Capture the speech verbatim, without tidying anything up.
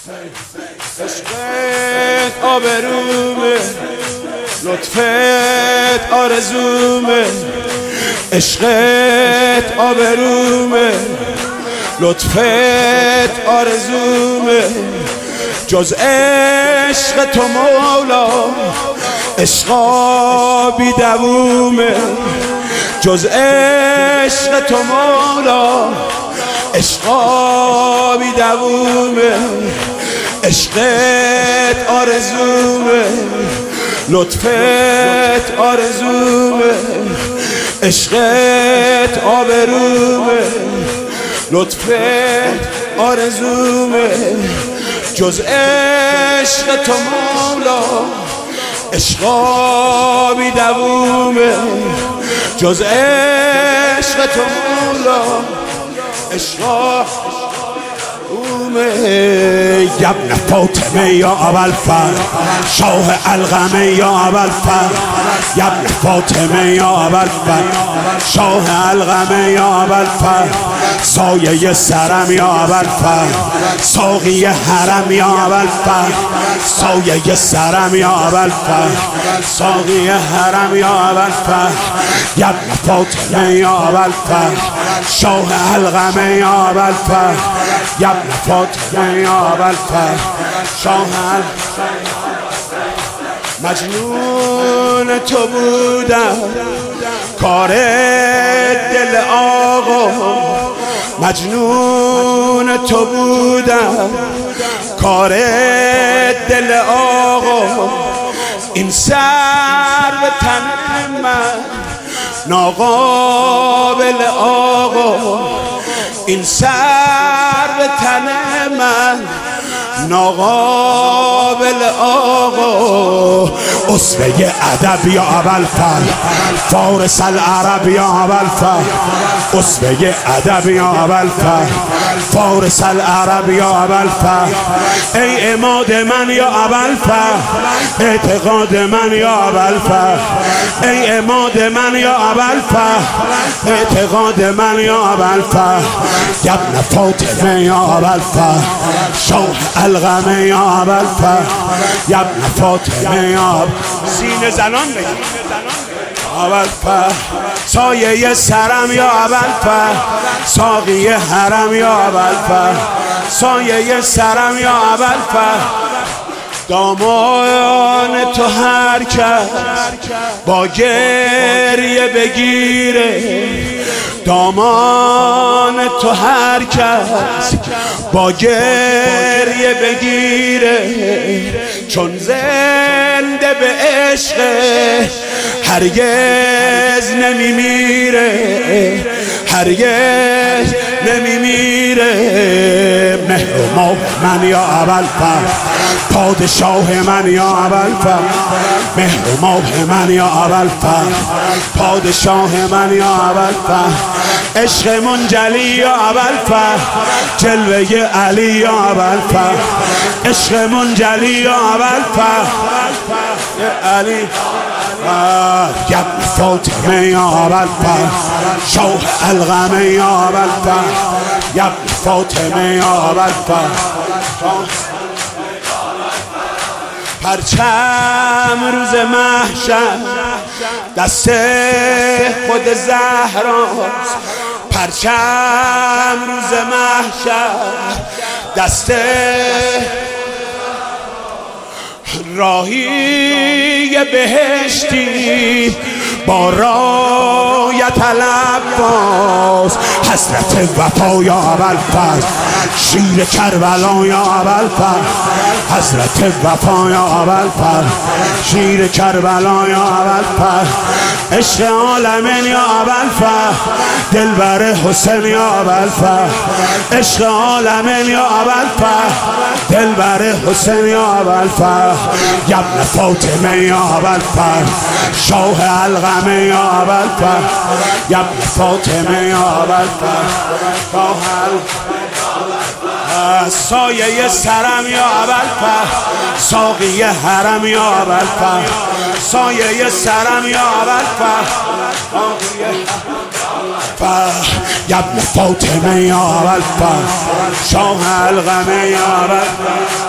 عشقت آبرومه، لطفت آرزومه. عشقت آبرومه، لطفت آرزومه. جز عشق تو مولا عشقا بی دوومه. جز عشق تو مولا عشقا بی دوومه. عشقت آرزومه، لطفت آرزومه. عشقت آبرومه، لطفت آرزومه. جز عشق تو مولا عشقا بی دوومه. جز عشق تو مولا عشقا یا ابن فاطمه یا ابوالفضل شاه القمه یا ابوالفضل. یا ابن فاطمه یا ابوالفضل شاه القمه یا ابوالفضل. سایه سرم یا ابوالفضل ساقی حرم یا ابوالفضل. سایه سرم یا ابوالفضل ساقی حرم یا ابوالفضل. یا ابن فاطمه یا ابوالفضل شاه القمه یا ابوالفضل. یا ابن فاطمه یا ابوالفضل شاه مجنون تو بودم کار دل آقا. مجنون تو بودم کار دل آقا. این سر به تن من ناقابل آقا. این سر به تن من ناقابل آقا. اسوه ادب یا ابوالفضل فارس العرب یا ابوالفضل. اسوه ادب یا ابوالفضل فارس العرب یا ابوالفضل. ای عماد من یا ابوالفضل اعتقاد من یا ابوالفضل. ای عماد من یا ابوالفضل اعتقاد من یا ابوالفضل. یا ابن فاطمه یا ابوالفضل شاه القمه یا ابوالفضل. یا ابن فاطمه یا سینه زنان بگید ابوالفضل. سایه سرم یا ابوالفضل ساقی حرم یا ابوالفضل. سایه سرم یا ابوالفضل. دامان تو هر کس با گریه بگیره. دامان تو هر کس با گریه بگیره. چون زنده به عشق هرگز نمیمیره. هرگز نمیمیره. مهر و ماه من یا ابوالفضل پادشاه من یا ابوالفضل. مهر و ماه من یا ابوالفضل پادشاه من یا ابوالفضل. عشق منجلی یا ابوالفضل جلوه علی یا ابوالفضل. عشق منجلی یا ابوالفضل علی. یا ابن فاطمه یا ابوالفضل شاه القمه یا ابوالفضل. یا ابن فاطمه یا ابوالفضل. پرچم روز محشر دست خود زهراست. پرچم روز محشر دست راهی بهشتی با رایت العباس. حضرت وفا یا ابوالفضل شیر کربلا یا ابوالفضل. حضرت وفا یا ابوالفضل شیر کربلا یا ابوالفضل. عشق عالمین یا ابوالفضل دلبر حسین یا ابوالفضل. عشق عالمین یا ابوالفضل دلبر حسین یا ابوالفضل. یا ابن فاطمه یا ابوالفضل شاه القمه یا ابوالفضل. یا ابن فاطمه یا ابوالفضل شاه سایه سرم یا ابوالفضل ساقی حرم یا ابوالفضل. سایه سرم یا ابوالفضل یا ابن فاطمه یا ابوالفضل شاه الغمه یا ابوالفضل